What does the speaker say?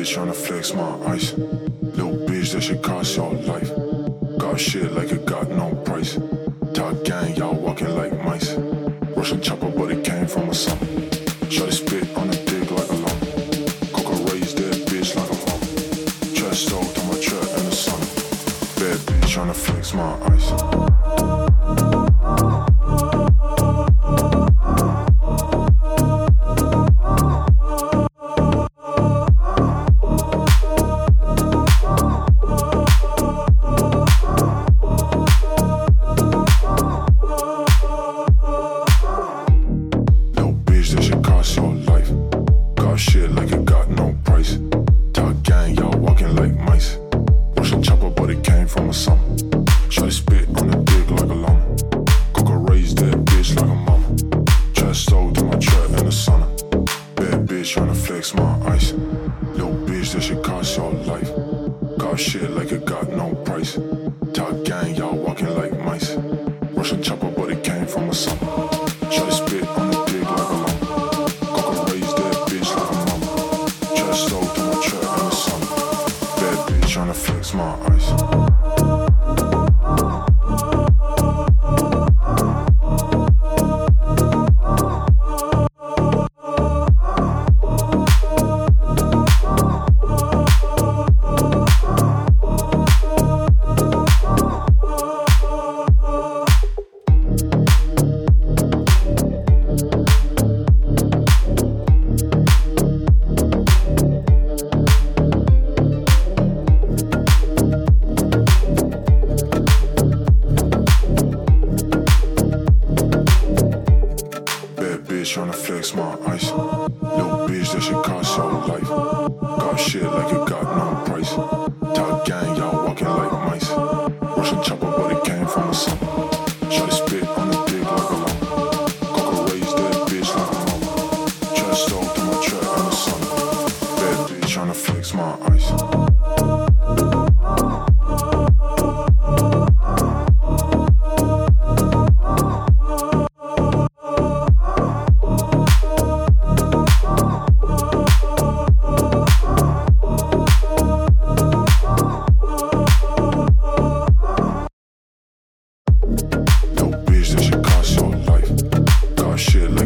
bitch tryna flex my ice. Little bitch, that shit cost your life. Got shit like it got no price. Top gang, y'all walking like mice. Russian chopper, but it came from a son. Shawty spit on the dick like a lump. Coca raised that bitch like a mom. Trash stoked on my trap in the sun. Bad bitch tryna flex my ice. Tryna flex my ice. Little bitch, that shit cost your life. Got shit like it got no price. Top gang, y'all walking like mice. Russian chopper, but it came from a son. Shawty spit on the dick like a lump. Coca raised that bitch like a mom. Trash stoked on my trap in the sun. Bad bitch tryna flex my ice. Shit